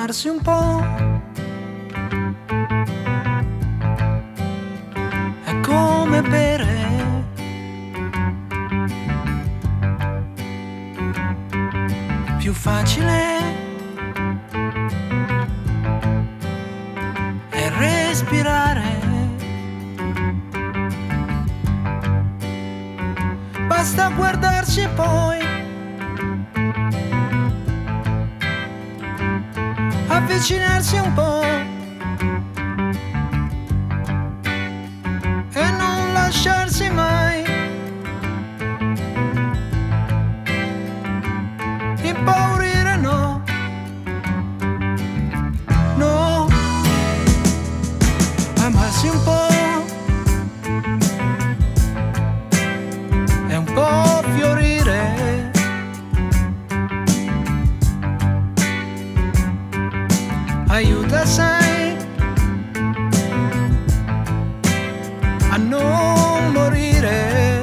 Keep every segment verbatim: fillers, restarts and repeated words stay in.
amarsi un po'. È come bere. Più facile è respirare. Basta guardarci e poi avvicinarsi un po' e non lasciarsi mai impaurire, no, no, amarsi un po' e un po' fiorire. Aiuta, sai, a non morire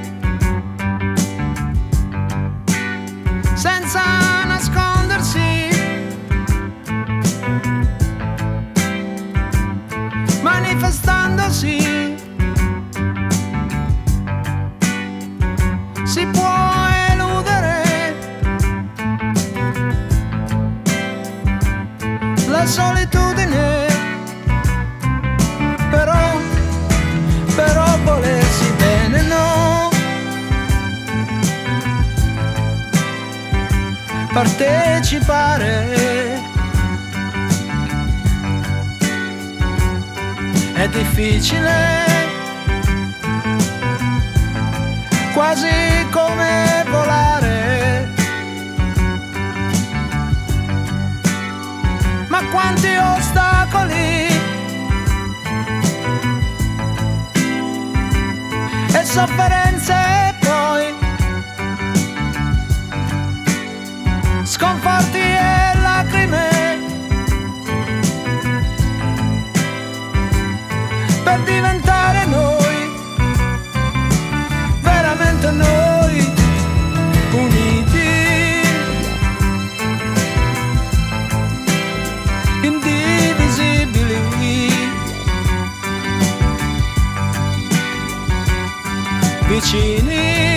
senza nascondersi, manifestandosi. Si può eludere la solitudine, però, però volersi bene no. Partecipare è difficile, quasi come volare. Ma quanti ostacoli e sofferenze e poi sconforti e lacrime per diventare noi, veramente noi, uniti, indivisibili, vicini.